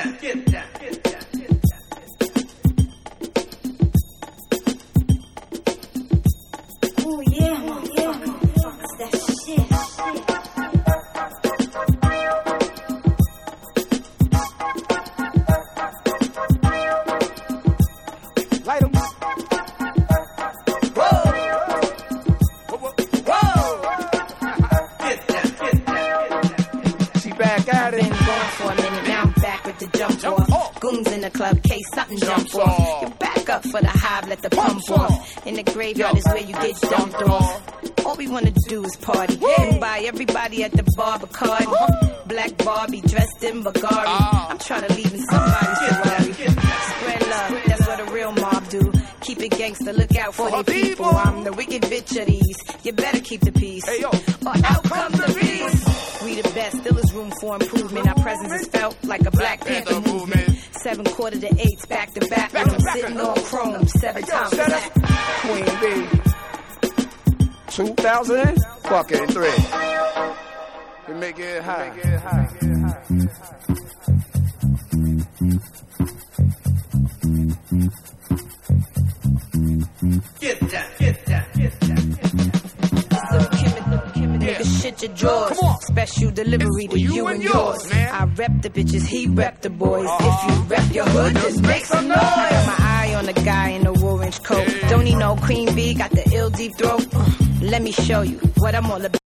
down, get down, get down, get down. Ooh yeah, motherfuckers, that shit. Light 'em. Goons in the club, case something jump off. You back up for the hive, let the pump off. In the graveyard is where you get dumped off. All we wanna do is party and buy everybody at the bar Bacardi. Black Barbie dressed in Bulgari. I'm trying to leave in somebody's Ferrari. Spread love, that's what a real mob do. Keep it gangster, look out for the people. I'm the wicked bitch of these. You better keep the peace, or out comes the beast. We the best, still is room for improvement. Our presence is felt like a Black Panther movement. 7 quarter to 8, back to back. I'm sitting on chrome 7 times. Queen B. 2003. We make it high. Get down, get down, get down, get down. Nigga, shit your drawers. Special delivery to you and yours. I rep the bitches, he rep the boys. If you rep your hood, just make some noise. Got my eye on the guy in the orange coat. Don't need no Queen B, got the ill deep throat. Let me show you what I'm all about.